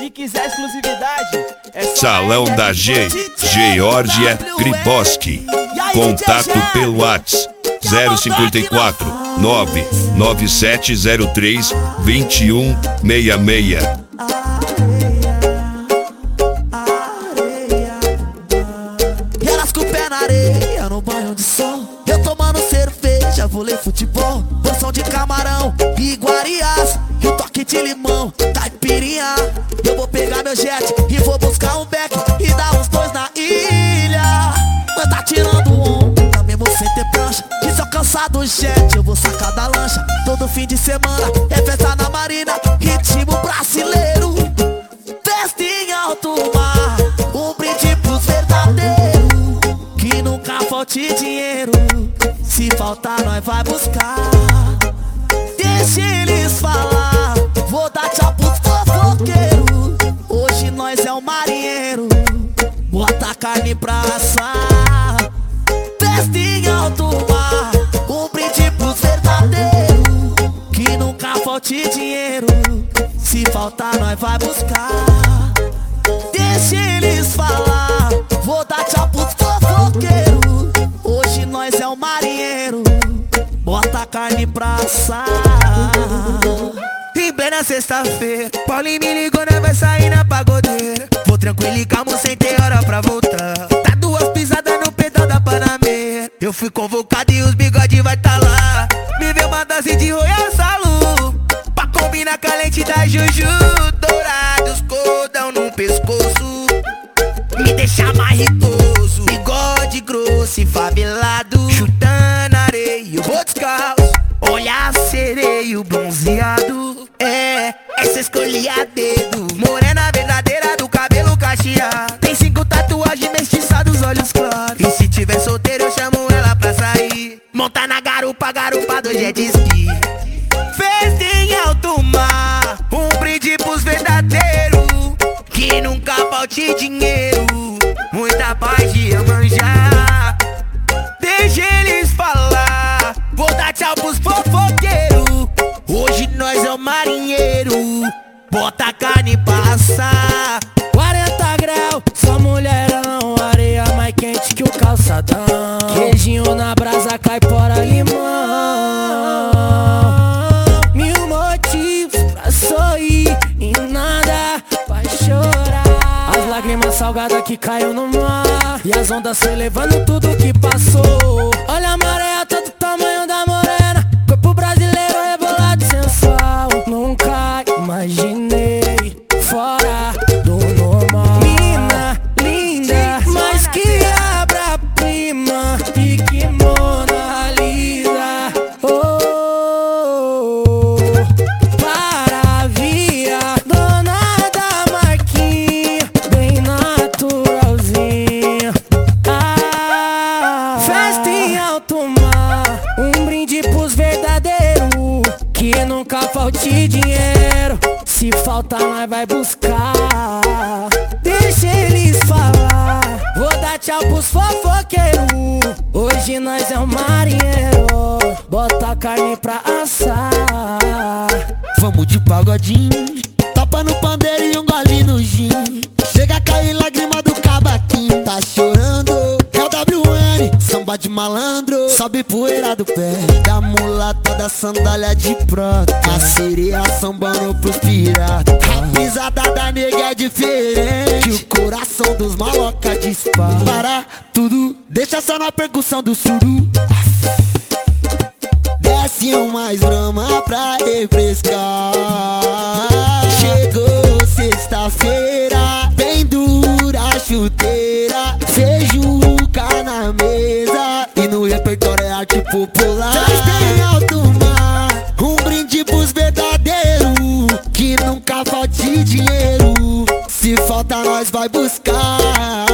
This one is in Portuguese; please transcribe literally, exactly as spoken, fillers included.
Se quiser exclusividade, é só Salão da G, Georgia Griboski. Contato pelo WhatsApp zero cinquenta e quatro, nove nove sete zero três, dois um seis seis. E elas com o pé na areia, no banho de sol, eu tomando cerveja, vou ler futebol, porção de camarão e iguarias, e um toque de limão, caipirinha. Eu vou pegar meu jet e vou buscar um beck e dar uns dois na ilha. Mas tá tirando onda, mesmo sem ter prancha, e se eu cansar do jet eu vou sacar da lancha. Todo fim de semana é festa na marina, ritmo brasileiro, festa em alto mar, um brinde pros verdadeiros, que nunca falte dinheiro, se faltar nós vai buscar. Deixa eles falar, vou dar tchau pros fofoqueiros, hoje nós é o marinheiro, bota a carne pra assar. Festa em alto mar, um brinde pros verdadeiros, que nunca falte dinheiro, se faltar nós vai buscar. Deixa eles falar, vou dar tchau pros fofoqueiros, hoje nós é o marinheiro, bota a carne pra assar. Em plena sexta-feira, Paulinho me ligou, né, vai sair na pagodeira. Vou tranquilo e calmo, sem ter hora pra voltar. Tá duas pisadas no pedal da Panamera. Eu fui convocado e os bigode vai tá lá. Me vê uma dose de Royal Salu, pra combinar com a lente da Juju. Dourados, cordão no pescoço, me deixa marritoso. Bigode grosso e favelado, chutando areia, eu vou descalço, olhar sereio bronzeado. É, essa escolhi a dedo, morena verdadeira do cabelo cacheado. Tem cinco tatuagens mestiçadas, olhos claros. E se tiver solteiro eu chamo ela pra sair, montar na garupa, garupa do jet ski. Festa em alto mar, um brinde pros verdadeiros, que nunca falte dinheiro, muita paz de manjar. Deixa eles falar, vou dar tchau pros fofoqueiros, hoje nós é o marinheiro, bota a carne pra assar. Quarenta graus, só mulherão, areia mais quente que o calçadão. Queijinho na brasa, caipora, limão. Mil motivos pra sorrir e nada pra chorar. As lágrimas salgadas que caiu no mar, e as ondas foi levando tudo que passou. Olha a maré, todo tamanho da morena, corpo brasileiro rebolado e sensual. Nunca imaginei fora do normal. Mina, linda, mais que obra-prima, e que Mona Lisa. Oh, Paravia, dona da marquinha, bem naturalzinha. Ah, festa em alto mar, um brinde pros verdadeiros, que nunca falte dinheiro, se faltar nós vai buscar. Deixa eles falar, vou dar tchau pros fofoqueiros, hoje nós é o marinheiro, bota a carne pra assar. Vamos de pagodinho, topa no pandeiro e um gole no gin. Chega a cair lágrima do cavaquinho, tá chorando, é o W N, samba de malandro. Sobe poeira do pé da mulata, da sandália de prata, a sereia sambando pros piratas. A pisada da nega é diferente, o coração dos maloca dispara. Para tudo, deixa só na percussão do suru. Desce um mais brama pra refrescar. Chegou sexta-feira, bem dura a chuteira, feijuca na mesa, e no repertório é arte popular. Festa em alto mar, um brinde pros verdadeiros, que nunca falte dinheiro, se falta nós vai buscar.